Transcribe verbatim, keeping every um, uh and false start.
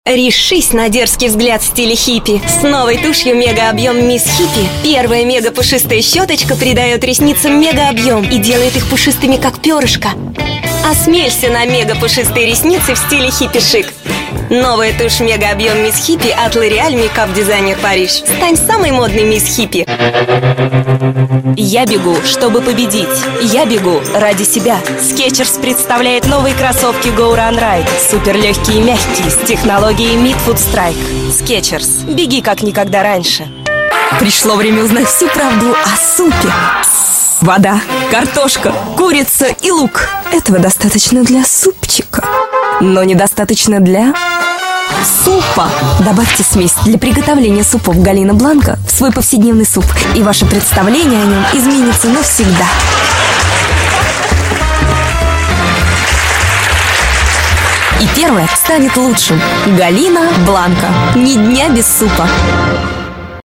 Решись на дерзкий взгляд в стиле хиппи. С новой тушью мега-объем Мисс Хиппи. Первая мега-пушистая щеточка придает ресницам мега-объем и делает их пушистыми, как перышко. Осмелься на мега-пушистые ресницы в стиле хиппи-шик. Новая тушь мега-объем Мисс Хиппи от L'Oréal Makeup Designer Париж. Стань самой модной Мисс Хиппи. Я бегу, чтобы победить. Я бегу ради себя. Skechers представляет новые кроссовки Go Run Ride. Суперлегкие и мягкие, с технологией Midfoot Strike. Skechers. Беги как никогда раньше. Пришло время узнать всю правду о супе. Вода, картошка, курица и лук. Этого достаточно для супчика, но недостаточно для супа. Добавьте смесь для приготовления супов Галина Бланка в свой повседневный суп, и ваше представление о нем изменится навсегда. И первое станет лучшим. Галина Бланка. Ни дня без супа.